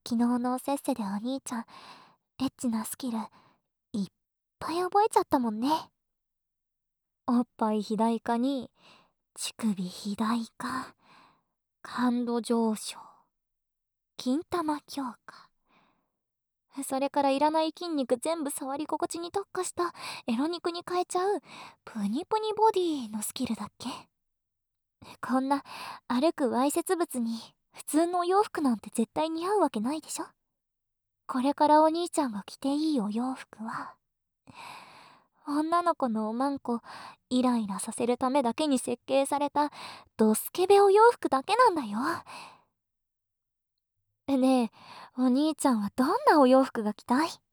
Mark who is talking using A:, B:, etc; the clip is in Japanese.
A: 昨日のせっせでお兄ちゃん、エッチなスキル、いっぱい覚えちゃったもんね。おっぱい肥大化に、乳首肥大化、感度上昇、金玉強化。それからいらない筋肉全部触り心地に特化したエロ肉に変えちゃうプニプニボディのスキルだっけ。こんな歩くわいせつ物に普通のお洋服なんて絶対似合うわけないでしょ。これからお兄ちゃんが着ていいお洋服は、女の子のおまんこイライラさせるためだけに設計されたドスケベお洋服だけなんだよ。ねえ、お兄ちゃんはどんなお洋服が着たい？